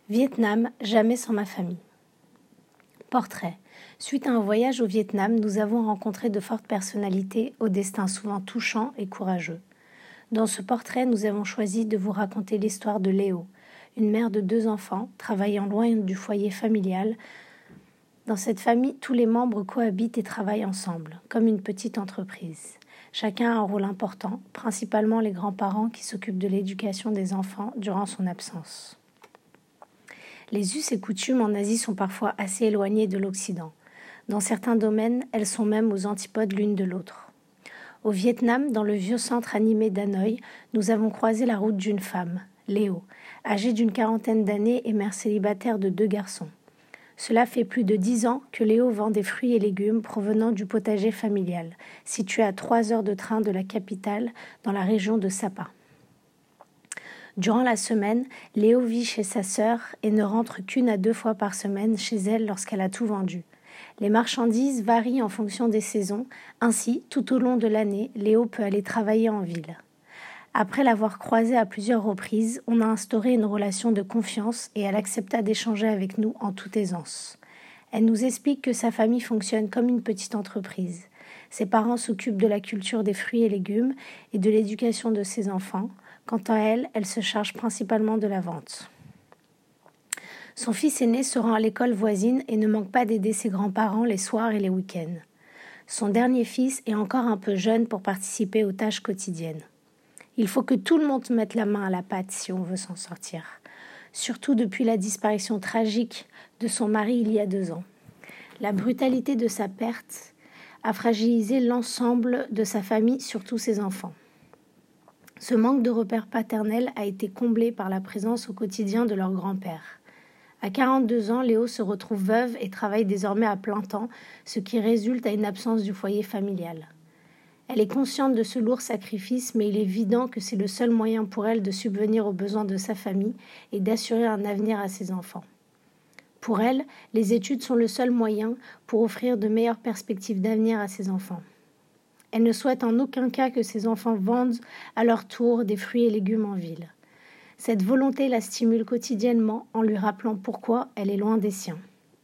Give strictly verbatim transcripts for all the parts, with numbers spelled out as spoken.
Vietnam, jamais sans ma famille. Portrait. Suite à un voyage au Vietnam, nous avons rencontré de fortes personnalités au destin souvent touchant et courageux. Dans ce portrait, nous avons choisi de vous raconter l'histoire de Léo, une mère de deux enfants, travaillant loin du foyer familial. Dans cette famille, tous les membres cohabitent et travaillent ensemble, comme une petite entreprise. Chacun a un rôle important, principalement les grands-parents qui s'occupent de l'éducation des enfants durant son absence. Les us et coutumes en Asie sont parfois assez éloignées de l'Occident. Dans certains domaines, elles sont même aux antipodes l'une de l'autre. Au Vietnam, dans le vieux centre animé d'Hanoï, nous avons croisé la route d'une femme, Léo, âgée d'une quarantaine d'années et mère célibataire de deux garçons. Cela fait plus de dix ans que Léo vend des fruits et légumes provenant du potager familial, situé à trois heures de train de la capitale, dans la région de Sapa. Durant la semaine, Léo vit chez sa sœur et ne rentre qu'une à deux fois par semaine chez elle lorsqu'elle a tout vendu. Les marchandises varient en fonction des saisons, ainsi, tout au long de l'année, Léo peut aller travailler en ville. Après l'avoir croisée à plusieurs reprises, on a instauré une relation de confiance et elle accepta d'échanger avec nous en toute aisance. Elle nous explique que sa famille fonctionne comme une petite entreprise. Ses parents s'occupent de la culture des fruits et légumes et de l'éducation de ses enfants. Quant à elle, elle se charge principalement de la vente. Son fils aîné se rend à l'école voisine et ne manque pas d'aider ses grands-parents les soirs et les week-ends. Son dernier fils est encore un peu jeune pour participer aux tâches quotidiennes. Il faut que tout le monde mette la main à la pâte si on veut s'en sortir. Surtout depuis la disparition tragique de son mari il y a deux ans. La brutalité de sa perte a fragilisé l'ensemble de sa famille, surtout ses enfants. Ce manque de repères paternels a été comblé par la présence au quotidien de leur grand-père. À quarante-deux ans, Léo se retrouve veuve et travaille désormais à plein temps, ce qui résulte à une absence du foyer familial. Elle est consciente de ce lourd sacrifice, mais il est évident que c'est le seul moyen pour elle de subvenir aux besoins de sa famille et d'assurer un avenir à ses enfants. Pour elle, les études sont le seul moyen pour offrir de meilleures perspectives d'avenir à ses enfants. Elle ne souhaite en aucun cas que ses enfants vendent à leur tour des fruits et légumes en ville. Cette volonté la stimule quotidiennement en lui rappelant pourquoi elle est loin des siens.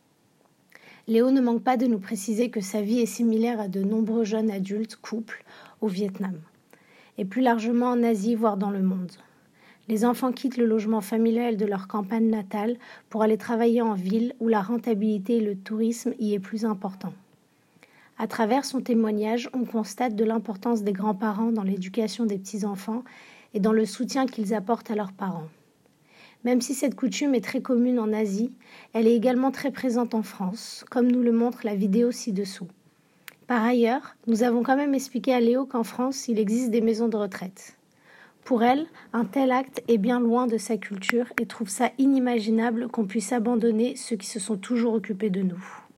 Léo ne manque pas de nous préciser que sa vie est similaire à de nombreux jeunes adultes, couples, au Vietnam, et plus largement en Asie, voire dans le monde. Les enfants quittent le logement familial de leur campagne natale pour aller travailler en ville où la rentabilité et le tourisme y est plus important. À travers son témoignage, on constate de l'importance des grands-parents dans l'éducation des petits-enfants et dans le soutien qu'ils apportent à leurs parents. Même si cette coutume est très commune en Asie, elle est également très présente en France, comme nous le montre la vidéo ci-dessous. Par ailleurs, nous avons quand même expliqué à Léo qu'en France, il existe des maisons de retraite. Pour elle, un tel acte est bien loin de sa culture et trouve ça inimaginable qu'on puisse abandonner ceux qui se sont toujours occupés de nous.